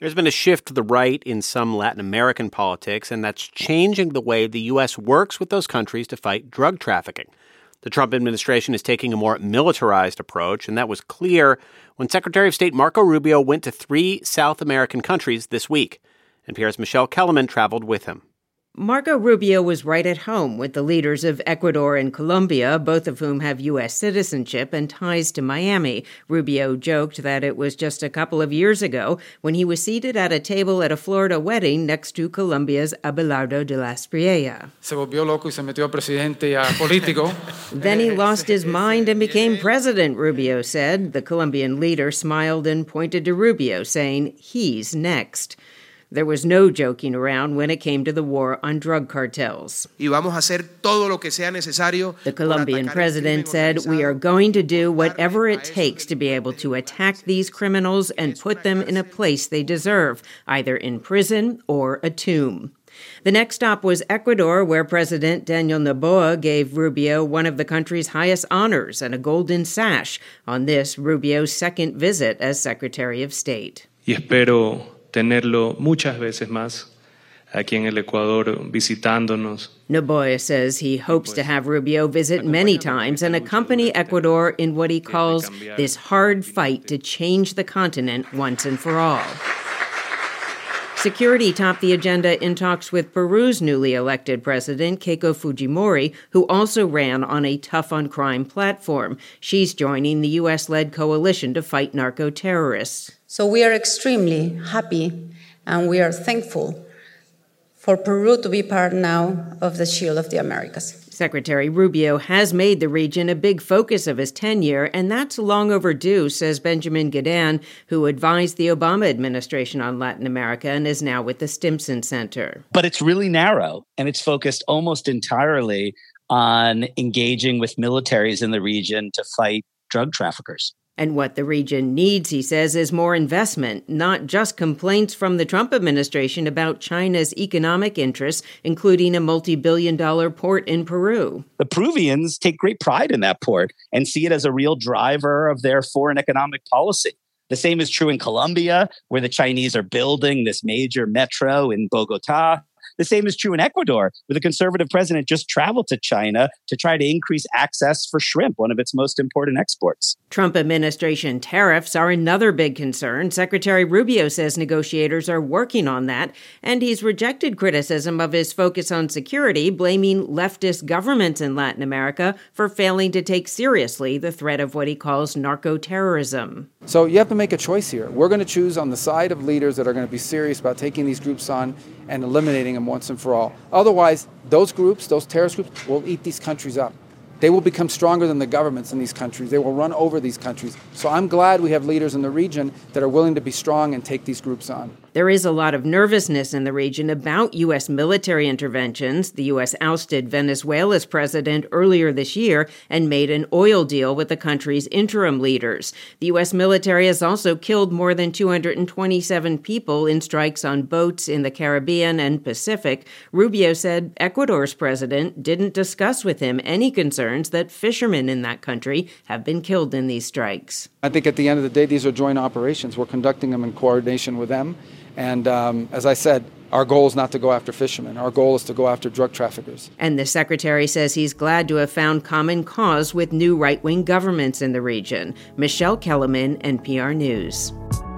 There's been a shift to the right in some Latin American politics, and that's changing the way the U.S. works with those countries to fight drug trafficking. The Trump administration is taking a more militarized approach, and that was clear when Secretary of State Marco Rubio went to 3 South American countries this week. NPR's Michelle Kellerman traveled with him. Marco Rubio was right at home with the leaders of Ecuador and Colombia, both of whom have U.S. citizenship and ties to Miami. Rubio joked that it was just a couple of years ago when he was seated at a table at a Florida wedding next to Colombia's Abelardo de la Espriella. Se volvió loco y se metió a presidente y a político. Then he lost his mind and became president, Rubio said. The Colombian leader smiled and pointed to Rubio, saying he's next. There was no joking around when it came to the war on drug cartels. Y vamos a hacer todo lo que sea necesario. The Colombian president said, "We are going to do whatever it takes to be able to attack these criminals and put them in a place they deserve, either in prison or a tomb." The next stop was Ecuador, where President Daniel Noboa gave Rubio one of the country's highest honors and a golden sash on this, Rubio's second visit as Secretary of State. Y espero tenerlo muchas veces más aquí en el Ecuador visitándonos. Noboa says he hopes to have Rubio visit many times and accompany Ecuador in what he calls this hard fight to change the continent once and for all. Security topped the agenda in talks with Peru's newly elected president, Keiko Fujimori, who also ran on a tough-on-crime platform. She's joining the U.S.-led coalition to fight narco-terrorists. So we are extremely happy and we are thankful for Peru to be part now of the Shield of the Americas. Secretary Rubio has made the region a big focus of his tenure, and that's long overdue, says Benjamin Gedan, who advised the Obama administration on Latin America and is now with the Stimson Center. But it's really narrow, and it's focused almost entirely on engaging with militaries in the region to fight drug traffickers. And what the region needs, he says, is more investment, not just complaints from the Trump administration about China's economic interests, including a multi-billion-dollar port in Peru. The Peruvians take great pride in that port and see it as a real driver of their foreign economic policy. The same is true in Colombia, where the Chinese are building this major metro in Bogota. The same is true in Ecuador, where the conservative president just traveled to China to try to increase access for shrimp, one of its most important exports. Trump administration tariffs are another big concern. Secretary Rubio says negotiators are working on that, and he's rejected criticism of his focus on security, blaming leftist governments in Latin America for failing to take seriously the threat of what he calls narco-terrorism. So you have to make a choice here. We're going to choose on the side of leaders that are going to be serious about taking these groups on and eliminating them once and for all. Otherwise, those groups, those terrorist groups, will eat these countries up. They will become stronger than the governments in these countries. They will run over these countries. So I'm glad we have leaders in the region that are willing to be strong and take these groups on. There is a lot of nervousness in the region about U.S. military interventions. The U.S. ousted Venezuela's president earlier this year and made an oil deal with the country's interim leaders. The U.S. military has also killed more than 227 people in strikes on boats in the Caribbean and Pacific. Rubio said Ecuador's president didn't discuss with him any concerns that fishermen in that country have been killed in these strikes. I think at the end of the day, these are joint operations. We're conducting them in coordination with them. And as I said, our goal is not to go after fishermen. Our goal is to go after drug traffickers. And the secretary says he's glad to have found common cause with new right-wing governments in the region. Michelle Kellerman, NPR News.